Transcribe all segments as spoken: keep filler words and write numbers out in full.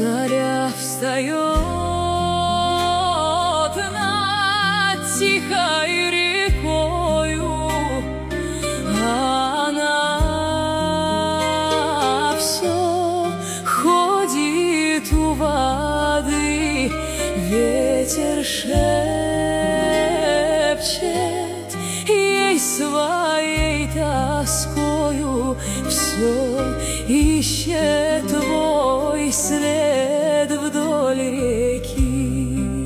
Заря встает над тихой рекою, а она все ходит у воды. Ветер шепчет ей своей тоскою, все ищет твой след вдоль реки.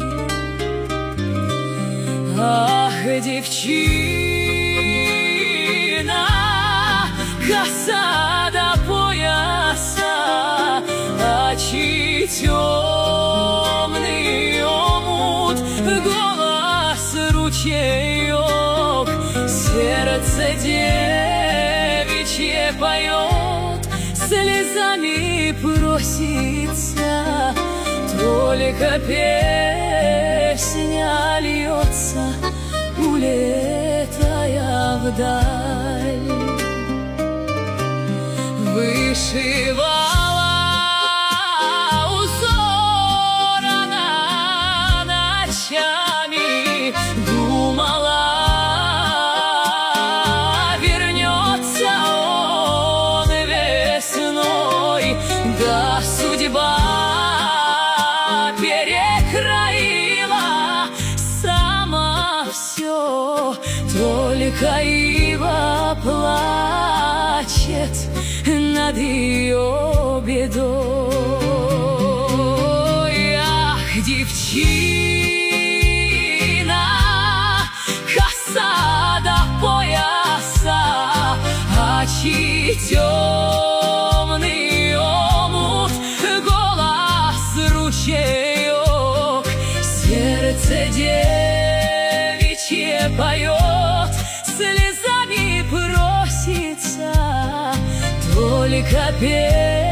Ах, девчина, коса до пояса, очи темный омут, голос ручеек, сердце девичье поет, слезами просится, только песня льется, улетая вдаль. Вышивала узор она ночами, думала, вернется он весной, да судьба перекроила сама все, только ива плачет над ее бедой. Ах, девчина, коса до пояса, очи темный омут, голос ручеек, сердце девичье поет, слезами просится, только песня